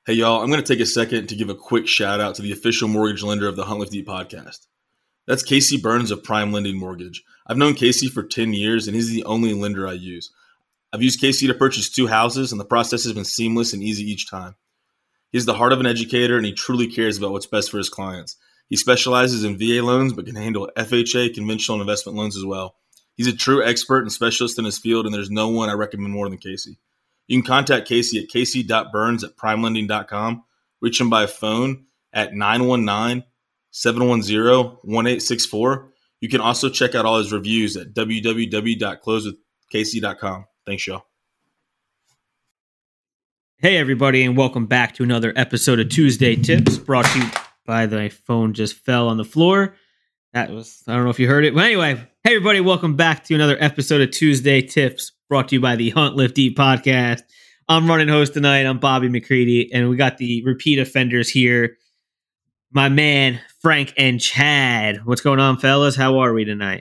Hey, y'all, I'm going to take a second to give a quick shout out to the official mortgage lender of the Hunt Lift Deep podcast. That's Casey Burns of Prime Lending Mortgage. I've known Casey for 10 years, and he's the only lender I use. I've used Casey to purchase 2 houses, and the process has been seamless and easy each time. He's the heart of an educator, and he truly cares about what's best for his clients. He specializes in VA loans, but can handle FHA, conventional, and investment loans as well. He's a true expert and specialist in his field, and there's no one I recommend more than Casey. You can contact Casey at casey.burns@primelending.com. Reach him by phone at 919-710-1864. You can also check out all his reviews at www.closewithcasey.com. Thanks, y'all. Hey, everybody, and welcome back to another episode of Tuesday Tips, brought to you by my phone just fell on the floor. I don't know if you heard it. But anyway, hey, everybody, welcome back to another episode of Tuesday Tips, brought to you by the Hunt Lift Deep podcast. I'm running host tonight. I'm Bobby McCready, and we got the repeat offenders here. My man, Frank and Chad. What's going on, fellas? How are we tonight?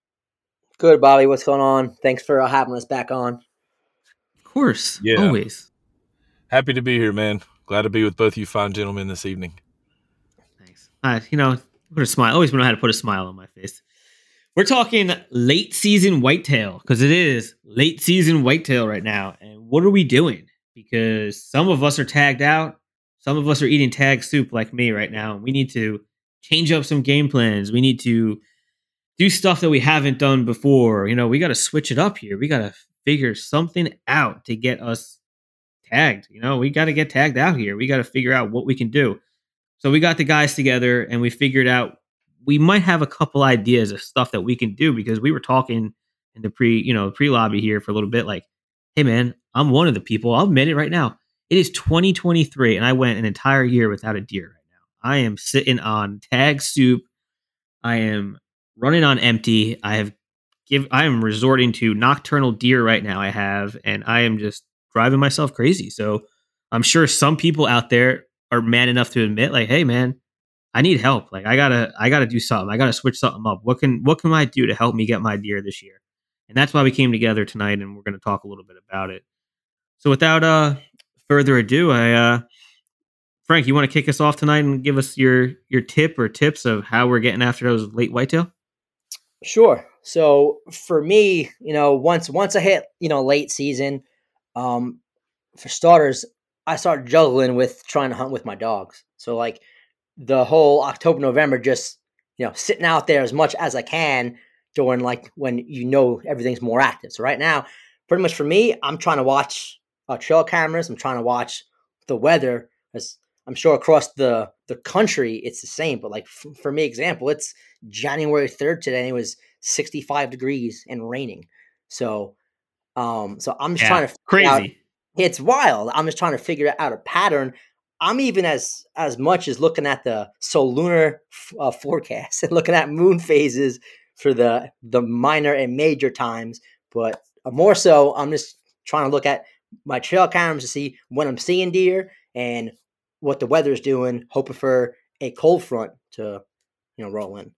Good, Bobby. What's going on? Thanks for having us back on. Of course. Yeah. Always. Happy to be here, man. Glad to be with both you fine gentlemen this evening. Thanks. Put a smile. Always know how to put a smile on my face. We're talking late season whitetail because it is late season whitetail right now. And what are we doing? Because some of us are tagged out. Some of us are eating tag soup like me right now. We need to change up some game plans. We need to do stuff that we haven't done before. You know, we got to switch it up here. We got to figure something out to get us tagged. You know, we got to get tagged out here. We got to figure out what we can do. So we got the guys together and we figured out we might have a couple ideas of stuff that we can do because we were talking in the pre-lobby here for a little bit like, hey man, I'm one of the people. I'll admit it right now. It is 2023 and I went an entire year without a deer right now. I am sitting on tag soup. I am running on empty. I am resorting to nocturnal deer right now. And I am just driving myself crazy. So I'm sure some people out there are man enough to admit like, hey man, I need help. Like I gotta do something. I gotta switch something up. What can I do to help me get my deer this year? And that's why we came together tonight and we're going to talk a little bit about it. So without further ado, Frank, you want to kick us off tonight and give us your tip or tips of how we're getting after those late whitetail? Sure. So for me, once I hit, late season, for starters, I started juggling with trying to hunt with my dogs. So like the whole October, November, just, sitting out there as much as I can during like when, everything's more active. So right now, pretty much for me, I'm trying to watch trail cameras. I'm trying to watch the weather. As I'm sure across the country, it's the same. But like for me, example, it's January 3rd today. And it was 65 degrees and raining. So I'm just trying to figure out, it's wild. I'm just trying to figure out a pattern. I'm even as much as looking at the lunar forecast and looking at moon phases for the minor and major times. But more so, I'm just trying to look at my trail cameras to see when I'm seeing deer and what the weather is doing, hoping for a cold front to, roll in.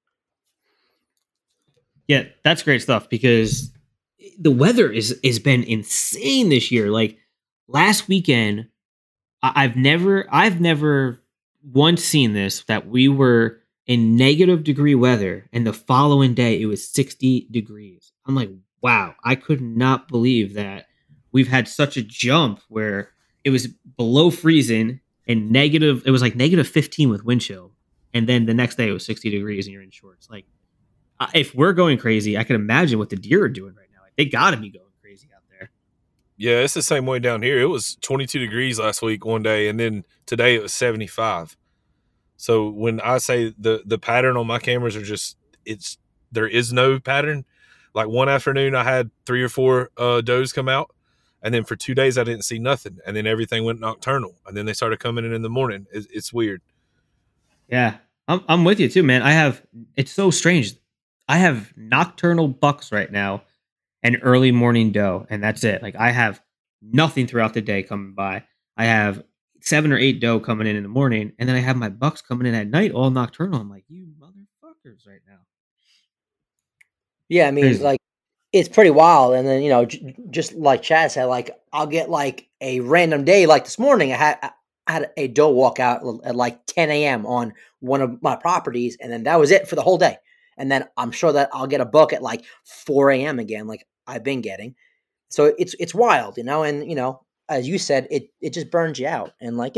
Yeah, that's great stuff because the weather has been insane this year. Like last weekend, I've never once seen this, that we were in negative degree weather and the following day it was 60 degrees. I'm like, wow, I could not believe that we've had such a jump where it was below freezing and it was like negative 15 with wind chill. And then the next day it was 60 degrees and you're in shorts. Like if we're going crazy, I can imagine what the deer are doing right now. Like, they got to be going crazy out there. Yeah, it's the same way down here. It was 22 degrees last week one day, and then today it was 75. So when I say the pattern on my cameras are just there is no pattern. Like one afternoon I had 3 or 4 does come out, and then for 2 days I didn't see nothing, and then everything went nocturnal, and then they started coming in the morning. It's weird. Yeah, I'm with you too, man. It's so strange. I have nocturnal bucks right now and early morning doe, and that's it. Like I have nothing throughout the day coming by. I have 7 or 8 doe coming in the morning, and then I have my bucks coming in at night, all nocturnal. I'm like, you motherfuckers right now. Yeah, I mean, crazy. Like it's pretty wild. And then just like Chad said, like I'll get like a random day. Like this morning, I I had a doe walk out at like 10 a.m. on one of my properties, and then that was it for the whole day. And then I'm sure that I'll get a buck at like 4 a.m. again, like I've been getting. So it's wild, and as you said, it just burns you out. And like,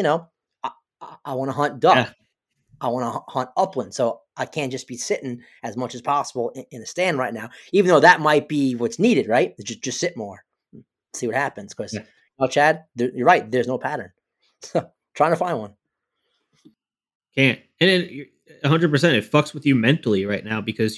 I want to hunt duck. Yeah. I want to hunt upland. So I can't just be sitting as much as possible in the stand right now, even though that might be what's needed, right? Just sit more, see what happens. Because, Chad, you're right. There's no pattern. Trying to find one. Can't. And it, 100%, it fucks with you mentally right now because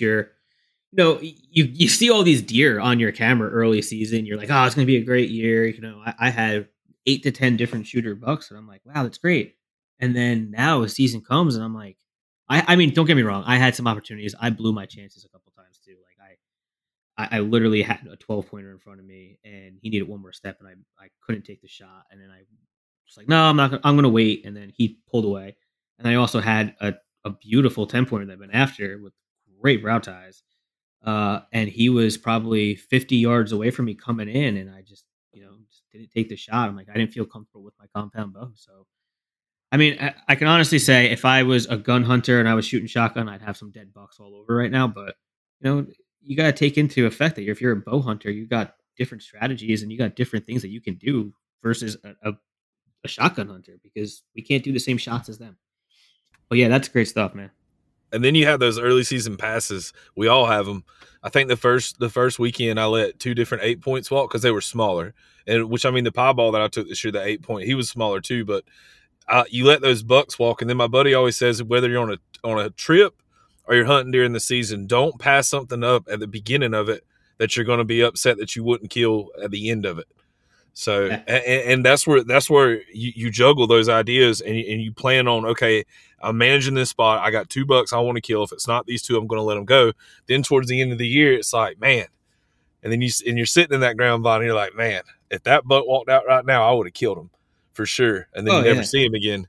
you see all these deer on your camera early season. You're like, oh, it's going to be a great year. I had 8 to 10 different shooter bucks, and I'm like, wow, that's great. And then now a season comes, and I'm like, I mean, don't get me wrong. I had some opportunities. I blew my chances a couple times too. Like I literally had a 12-pointer in front of me, and he needed one more step, and I couldn't take the shot. And then I was like, no, I'm not. I'm going to wait. And then he pulled away. And I also had a beautiful 10-pointer that I've been after with great brow ties. And he was probably 50 yards away from me coming in, and I just didn't take the shot. I'm like, I didn't feel comfortable with my compound bow. So, I mean, I can honestly say if I was a gun hunter and I was shooting shotgun, I'd have some dead bucks all over right now. But, you got to take into effect that if you're a bow hunter, you got different strategies and you got different things that you can do versus a shotgun hunter, because we can't do the same shots as them. But yeah, that's great stuff, man. And then you have those early season passes. We all have them. I think the first weekend I let 2 different 8-points walk because they were smaller. And the pieball that I took this year, the 8-point, he was smaller too. But you let those bucks walk. And then my buddy always says, whether you're on a trip or you're hunting during the season, don't pass something up at the beginning of it that you're going to be upset that you wouldn't kill at the end of it. So, and that's where you juggle those ideas and you plan on, okay, I'm managing this spot. I got 2 bucks I want to kill. If it's not these 2, I'm going to let them go. Then towards the end of the year, it's like, man. And then you're sitting in that ground blind and you're like, man, if that buck walked out right now, I would have killed him for sure. And then you never see him again.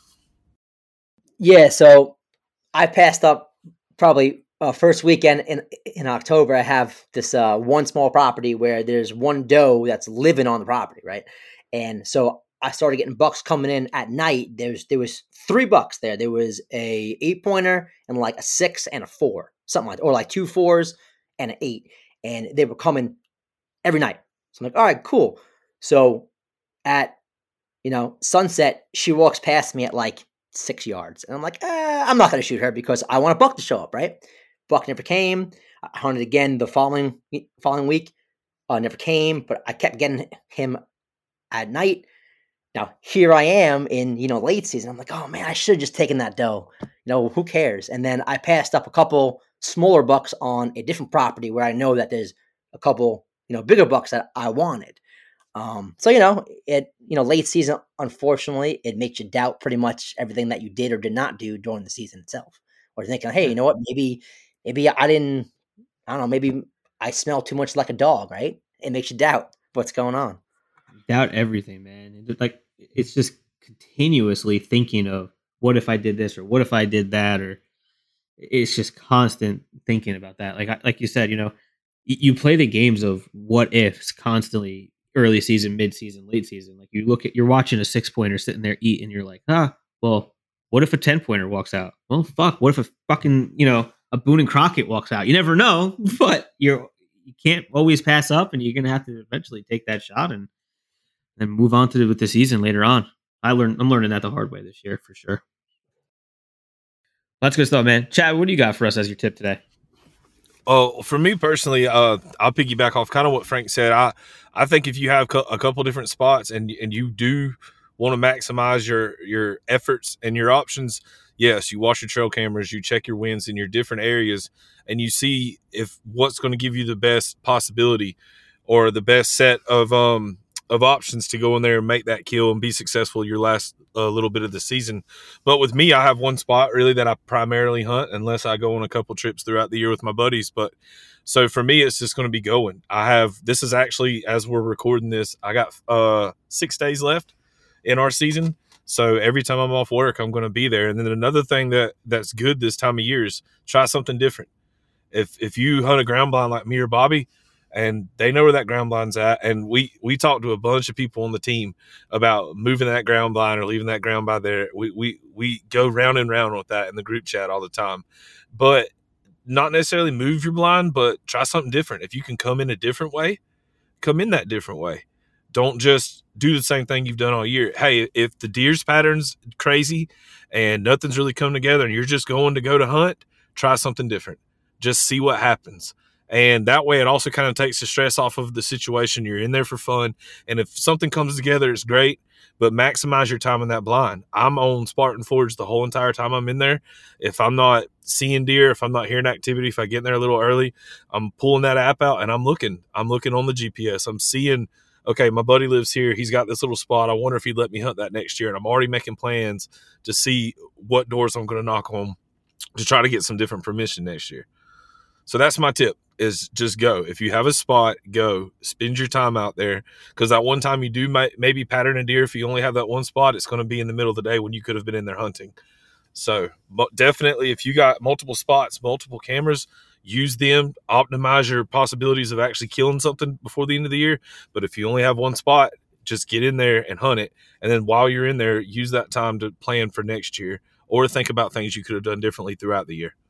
Yeah. So I passed up probably first weekend in October. I have this one small property where there's one doe that's living on the property, right? And so I started getting bucks coming in at night. There was 3 bucks there. There was a 8-pointer and like a 6 and a 4, something like that, or like 2 4s and an 8, and they were coming every night. So I'm like, all right, cool. So at sunset, she walks past me at like 6 yards, and I'm like, I'm not going to shoot her because I want a buck to show up, right? Buck never came. I hunted again the following week. Never came, but I kept getting him at night. Now here I am in late season. I'm like, oh man, I should have just taken that doe. Who cares? And then I passed up a couple smaller bucks on a different property where I know that there's a couple bigger bucks that I wanted. So late season, unfortunately, it makes you doubt pretty much everything that you did or did not do during the season itself. Or thinking, hey, you know what? Maybe I didn't. I don't know. Maybe I smell too much like a dog, right? It makes you doubt what's going on. Doubt everything, man. It's just continuously thinking of what if I did this or what if I did that, or it's just constant thinking about that. Like you said, you play the games of what ifs constantly, early season, mid season, late season. Like you're watching a 6-pointer sitting there eating. You're like, well, what if a 10-pointer walks out? Well, fuck. What if a fucking a Boone and Crockett walks out? You never know, but you can't always pass up, and you're gonna have to eventually take that shot and then move on with the season later on. I'm learning that the hard way this year for sure. That's good stuff, man. Chad, what do you got for us as your tip today? Oh, for me personally, I'll piggyback off kind of what Frank said. I think if you have a couple different spots and you do want to maximize your efforts and your options, yes, you watch your trail cameras, you check your winds in your different areas, and you see if what's going to give you the best possibility or the best set of options to go in there and make that kill and be successful your last little bit of the season. But with me, I have one spot really that I primarily hunt unless I go on a couple trips throughout the year with my buddies. But so for me, it's just going to be going. This is actually, as we're recording this, I got 6 days left in our season. So every time I'm off work, I'm going to be there. And then another thing that's good this time of year is try something different. If you hunt a ground blind like me or Bobby, and they know where that ground blind's at. And we talked to a bunch of people on the team about moving that ground blind or leaving that ground by there. We go round and round with that in the group chat all the time, but not necessarily move your blind, but try something different. If you can come in a different way, come in that different way. Don't just do the same thing you've done all year. Hey, if the deer's pattern's crazy and nothing's really come together and you're just going to go to hunt, try something different. Just see what happens. And that way it also kind of takes the stress off of the situation. You're in there for fun. And if something comes together, it's great, but maximize your time in that blind. I'm on Spartan Forge the whole entire time I'm in there. If I'm not seeing deer, if I'm not hearing activity, if I get in there a little early, I'm pulling that app out and I'm looking on the GPS. I'm seeing, okay, my buddy lives here. He's got this little spot. I wonder if he'd let me hunt that next year. And I'm already making plans to see what doors I'm going to knock on to try to get some different permission next year. So that's my tip, is just go. If you have a spot, go. Spend your time out there, because that one time you do maybe pattern a deer, if you only have that one spot, it's going to be in the middle of the day when you could have been in there hunting. So but definitely, if you got multiple spots, multiple cameras, use them, optimize your possibilities of actually killing something before the end of the year. But if you only have one spot, just get in there and hunt it. And then while you're in there, use that time to plan for next year or think about things you could have done differently throughout the year.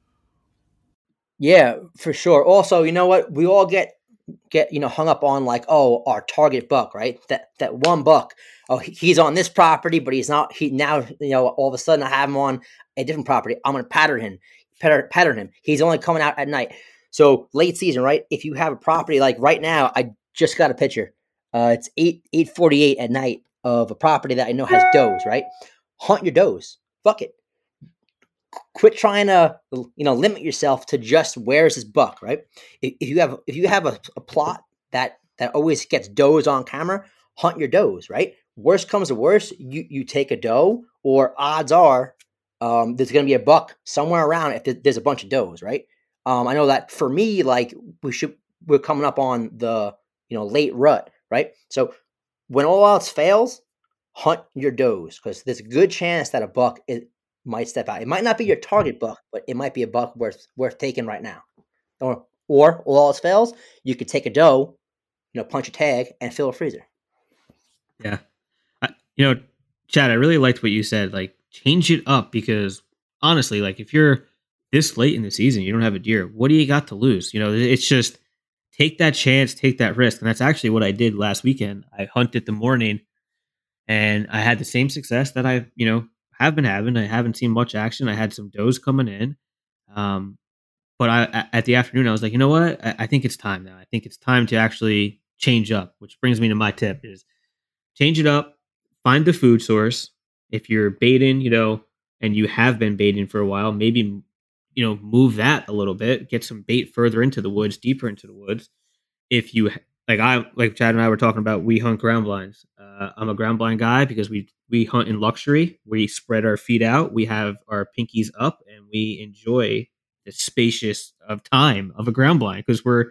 Yeah, for sure. Also, you know what? We all get hung up on like, oh, our target buck, right? That one buck. Oh, he's on this property, but he's not. He now, all of a sudden I have him on a different property. I'm going to pattern him. He's only coming out at night. So late season, right? If you have a property like right now, I just got a picture. It's 8:48 at night of a property that I know has does, right? Hunt your does. Fuck it. Quit trying to, limit yourself to just where's his buck, right? If you have a plot that always gets does on camera, hunt your does, right? Worst comes to worst, you take a doe, or odds are there's going to be a buck somewhere around if there's a bunch of does, right? I know that for me, like we're coming up on the late rut, right? So when all else fails, hunt your does, because there's a good chance that a buck might step out. It might not be your target buck, but it might be a buck worth taking right now. Or all else fails, you could take a doe, punch a tag and fill a freezer. Yeah. Chad, I really liked what you said. Like, change it up, because honestly, like if you're this late in the season, you don't have a deer, what do you got to lose? It's just take that chance, take that risk. And that's actually what I did last weekend. I hunted the morning and I had the same success that I, have been having. I haven't seen much action. I had some does coming in. But at the afternoon, I was like, you know what? I think it's time now. I think it's time to actually change up, which brings me to my tip is change it up, find the food source. If you're baiting, and you have been baiting for a while, maybe, move that a little bit, get some bait further into the woods, deeper into the woods. If you like Chad and I were talking about, we hunt ground blinds. I'm a ground blind guy because we hunt in luxury. We spread our feet out. We have our pinkies up and we enjoy the spacious of time of a ground blind, because we're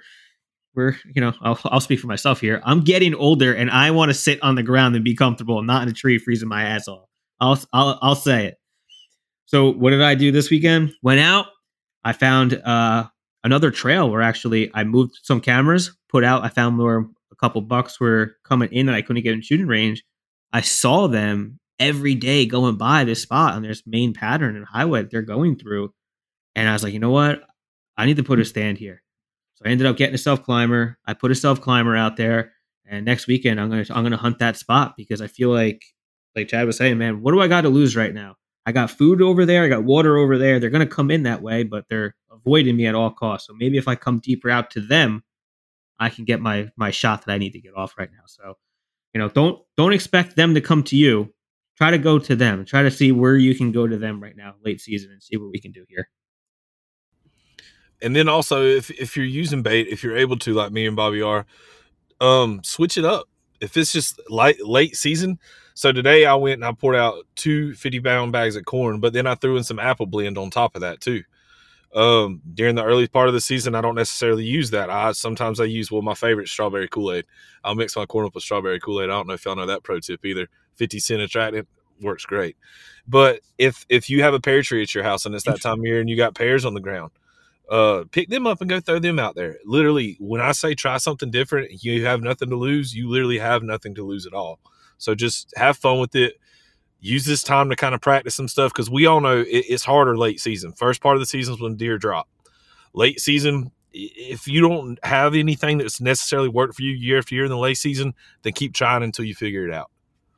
I'll speak for myself here. I'm getting older and I want to sit on the ground and be comfortable and not in a tree freezing my ass off. I'll say it. So what did I do this weekend? Went out. I found another trail where actually I moved some cameras, put out. I found where a couple bucks were coming in that I couldn't get in shooting range. I saw them every day going by this spot on this main pattern and highway that they're going through. And I was like, you know what? I need to put a stand here. So I ended up getting a self climber. I put a self climber out there, and next weekend I'm gonna hunt that spot, because I feel like Chad was saying, man, what do I got to lose right now? I got food over there. I got water over there. They're gonna come in that way, but they're avoiding me at all costs. So maybe if I come deeper out to them, I can get my shot that I need to get off right now. So, don't expect them to come to you. Try to go to them. Try to see where you can go to them right now, late season, and see what we can do here. And then also, if you're using bait, if you're able to, like me and Bobby are, switch it up. If it's just late season. So today I went and I poured out 2 50-pound bags of corn, but then I threw in some apple blend on top of that too. During the early part of the season, I don't necessarily use that. Sometimes I use my favorite, strawberry Kool-Aid. I'll mix my corn up with strawberry Kool-Aid. I don't know if y'all know that pro tip either. 50-cent attractant works great. But if you have a pear tree at your house and it's that time of year and you got pears on the ground, pick them up and go throw them out there. Literally, when I say try something different, you have nothing to lose. You literally have nothing to lose at all. So just have fun with it. Use this time to kind of practice some stuff, because we all know it's harder late season. First part of the season is when deer drop. Late season, if you don't have anything that's necessarily worked for you year after year in the late season, then keep trying until you figure it out.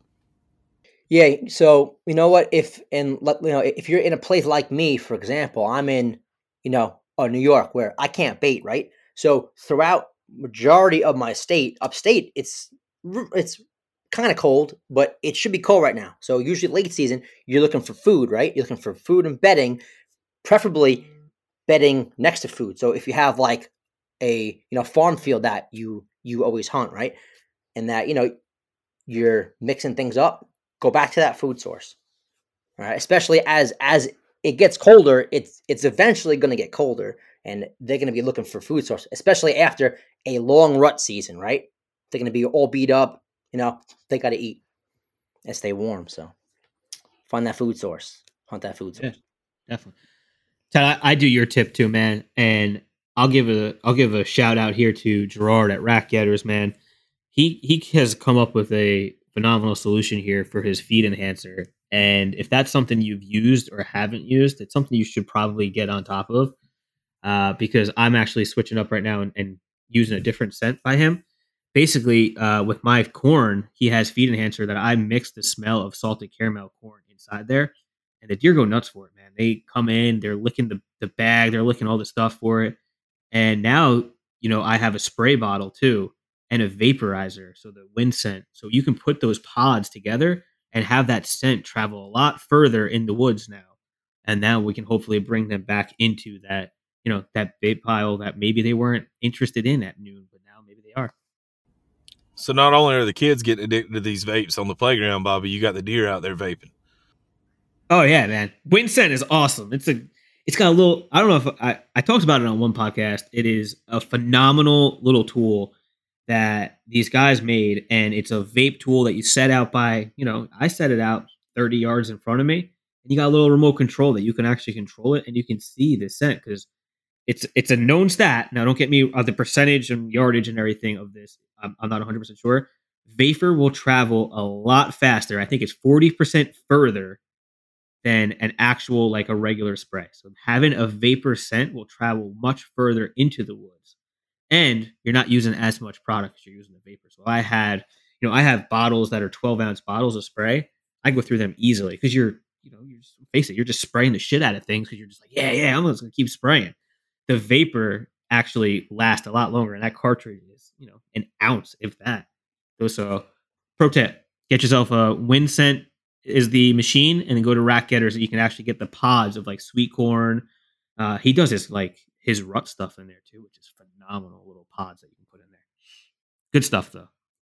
Yeah. So you know what? If you're in a place like me, for example, I'm in New York, where I can't bait, right? So throughout majority of my state, upstate, it's kind of cold, but it should be cold right now. So usually late season, you're looking for food, right? You're looking for food and bedding, preferably bedding next to food. So if you have like a farm field that you always hunt, right, and that you're mixing things up, go back to that food source. All right, especially as it gets colder, it's eventually going to get colder, and they're going to be looking for food source, especially after a long rut season, right? They're going to be all beat up. They got to eat and stay warm. So find that food source, hunt that food source. Yeah, definitely. Ted, I do your tip too, man, and I'll give a shout out here to Gerard at Rack Getters, man. He has come up with a phenomenal solution here for his feed enhancer. And if that's something you've used or haven't used, it's something you should probably get on top of, because I'm actually switching up right now and using a different scent by him. Basically, with my corn, he has feed enhancer that I mix the smell of salted caramel corn inside there. And the deer go nuts for it, man. They come in, they're licking the bag, they're licking all the stuff for it. And now, I have a spray bottle too and a vaporizer, so the wind scent. So you can put those pods together and have that scent travel a lot further in the woods now. And now we can hopefully bring them back into that, that vape pile that maybe they weren't interested in at noon, but now maybe they are. So not only are the kids getting addicted to these vapes on the playground, Bobby, you got the deer out there vaping. Oh yeah, man. Wind scent is awesome. It's got a little, I don't know if I talked about it on one podcast. It is a phenomenal little tool that these guys made, and it's a vape tool that you set out by, I set it out 30 yards in front of me, and you got a little remote control that you can actually control it, and you can see the scent, because it's a known stat. Now, don't get me the percentage and yardage and everything of this. I'm not 100% sure. Vapor will travel a lot faster. I think it's 40% further than an actual, like a regular spray. So having a vapor scent will travel much further into the woods, and you're not using as much product as you're using the vapor. So I have bottles that are 12-ounce bottles of spray. I go through them easily, because you're just, face it, you're just spraying the shit out of things, because you're just like, yeah, I'm just gonna keep spraying. The vapor actually lasts a lot longer, and that cartridge is, an ounce, if that. So, pro tip: get yourself a wind scent is the machine, and then go to Rack Getters, and you can actually get the pods of like sweet corn. He does his rut stuff in there too, which is phenomenal little pods that you can put in there. Good stuff though.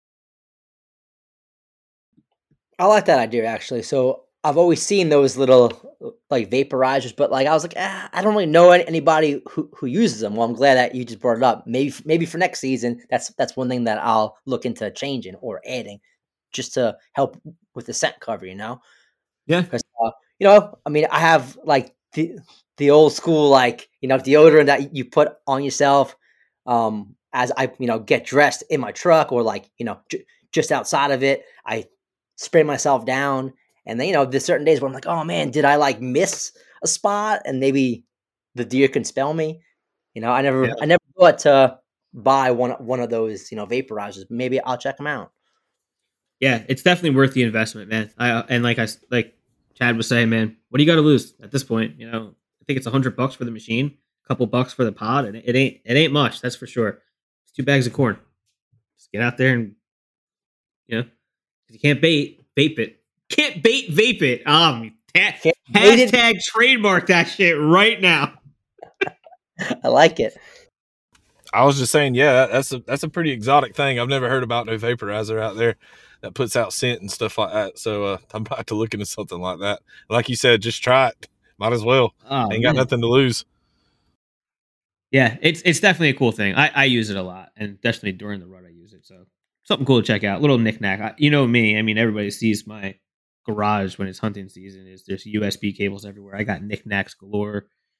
I like that idea, actually. So I've always seen those little like vaporizers, but like I was like, I don't really know anybody who uses them. Well, I'm glad that you just brought it up. Maybe for next season, that's one thing that I'll look into changing or adding, just to help with the scent cover. Yeah, because I mean, I have like the old school, like deodorant that you put on yourself as I get dressed in my truck, or like just outside of it, I spray myself down. And then there's certain days where I'm like, oh man, did I like miss a spot, and maybe the deer can smell me. I never thought to buy one of those vaporizers. Maybe I'll check them out. Yeah, it's definitely worth the investment, man. And like Chad was saying, man, what do you got to lose at this point? I think it's $100 for the machine, a couple bucks for the pod, and it ain't much, that's for sure. It's 2 bags of corn. Just get out there and if you can't vape it. Can't vape it. Hashtag trademark that shit right now. I like it. I was just saying, yeah, that's a pretty exotic thing. I've never heard about no vaporizer out there that puts out scent and stuff like that. So I'm about to look into something like that. Like you said, just try it. Might as well. Ain't got nothing to lose. Yeah, it's definitely a cool thing. I use it a lot, and definitely during the rut I use it. So something cool to check out. Little knickknack. Me. I mean, everybody sees my garage when it's hunting season. There's USB cables everywhere. I got knickknacks galore.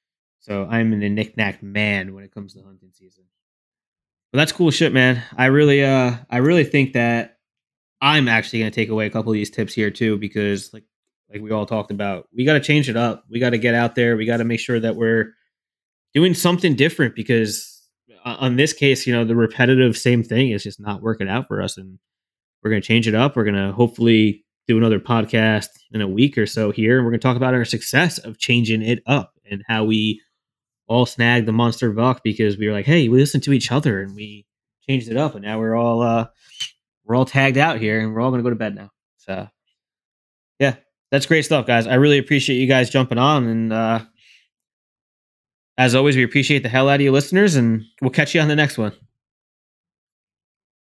So I'm in a knick-knack man when it comes to hunting season. But that's cool shit, man. I really think that I'm actually going to take away a couple of these tips here too, because like we all talked about, we got to change it up. We got to get out there. We got to make sure that we're doing something different, because on this case, the repetitive same thing is just not working out for us, and we're going to change it up. We're going to hopefully do another podcast in a week or so here, and we're going to talk about our success of changing it up and how we all snagged the monster buck, because we were like, hey, we listened to each other and we changed it up, and now we're all tagged out here, and we're all going to go to bed now. So yeah, that's great stuff, guys. I really appreciate you guys jumping on, and as always, we appreciate the hell out of you listeners, and we'll catch you on the next one.